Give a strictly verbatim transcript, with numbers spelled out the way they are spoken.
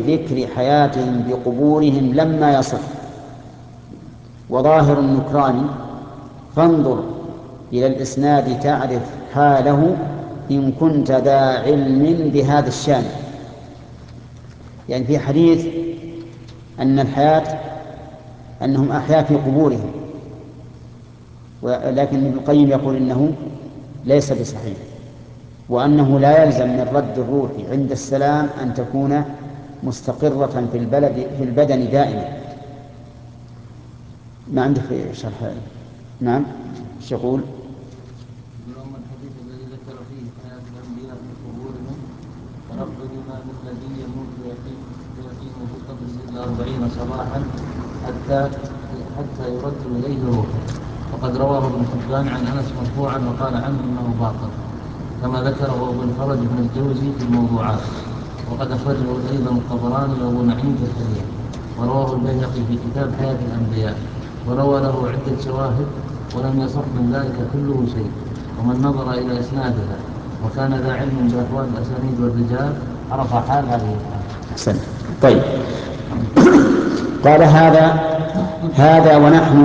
ذكر حياتهم بقبورهم لما يصح، وظاهر النكران فانظر إلى الإسناد تعرف حاله إن كنت ذا علم بهذا الشان. يعني في حديث أن الحياة أنهم أحياء في قبورهم، ولكن ابن القيم يقول إنه ليس بصحيح، وأنه لا يلزم من رد الروح عند السلام أن تكون مستقرة في البلد في البدن دائما. ما عندك في شرح؟ نعم، ايش يقول؟ اللهم الحديث الذي ذكر فيه حياة الأنبياء في قبورهم ونقل ما من الذي يموت ويقيم في قبره إلا أربعين صباحا حتى حتى يرد إليه روحه. وقد رواه ابن حبان عن أنس مرفوعا وقال عنه إنه باطل، كما ذكره ابو الفرج بن الجوزي في الموضوعات، وقد أخرجه أيضا الطبراني وابو نعيم في الحلية، ورواه البيهقي في كتاب حياة الأنبياء، وروى له عدة شواهد ولم يصح من ذلك كله شيء. ومن نظر إلى إسنادها وكان ذا علم بأحوال الأسانيد والرجال عرف حال هذه الحال. طيب. قال هذا هذا ونحن